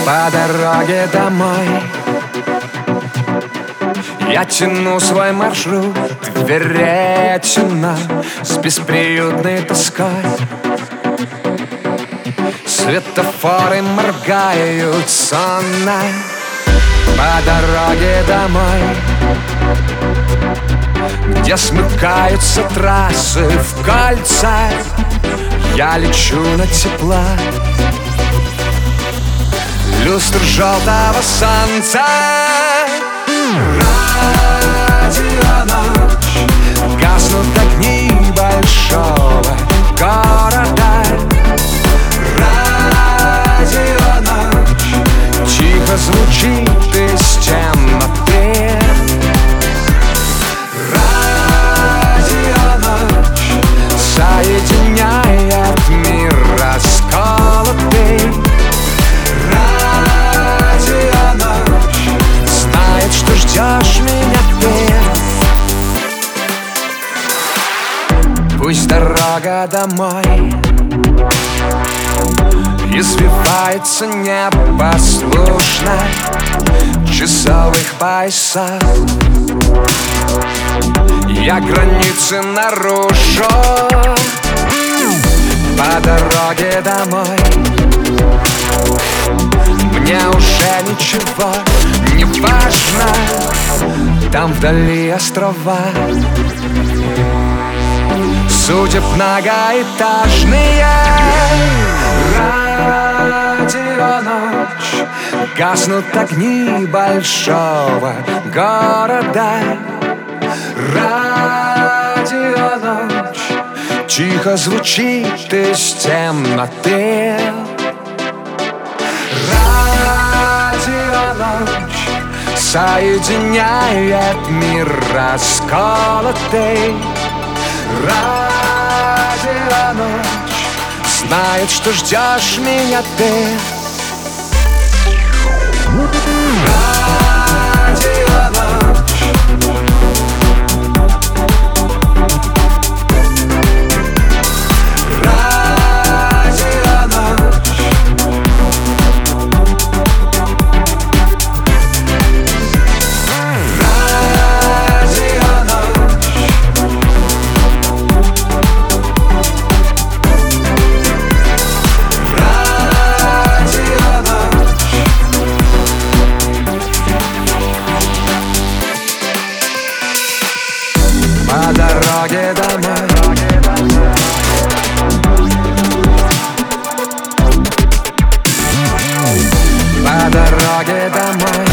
По дороге домой я тяну свой маршрут к веретено с бесприютной тоской. Светофоры моргают сонно по дороге домой, где смыкаются трассы в кольца. Я лечу на тепло люстр желтого солнца. Радионочь, гаснут огни большого города. Радионочь, тихо звучит из темноты. Радионочь соединяет мир расколотый. Радионочь знает, что ждешь меня ты. Пусть дорога домой извивается непослушно часовых поясах. Я границы нарушу по дороге домой. Мне уже ничего не важно, там вдали острова. Судеб многоэтажные. Радионочь, гаснут огни большого города. Радионочь, тихо звучит из темноты. Радионочь соединяет мир расколотый. Радионочь знает, что ждешь меня ты. Радионочь, радионочь, по дороге домой. По дороге домой.